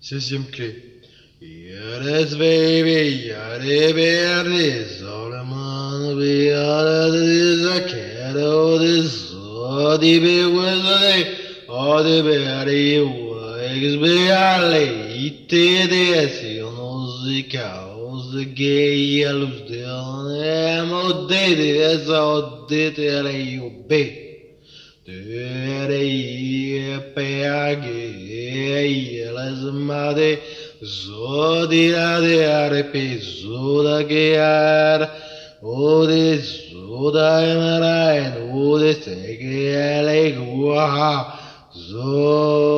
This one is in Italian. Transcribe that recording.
Sempre. Yares baby, yare berry, Solomon be all this a cat, all this, all the be with the all the berry, eggs be alle, ite desi, musica, os gay, alus de amo de esa, de te io be. Las made zodia de arepe zoda gear ode zoda emarain ode segele guaha zo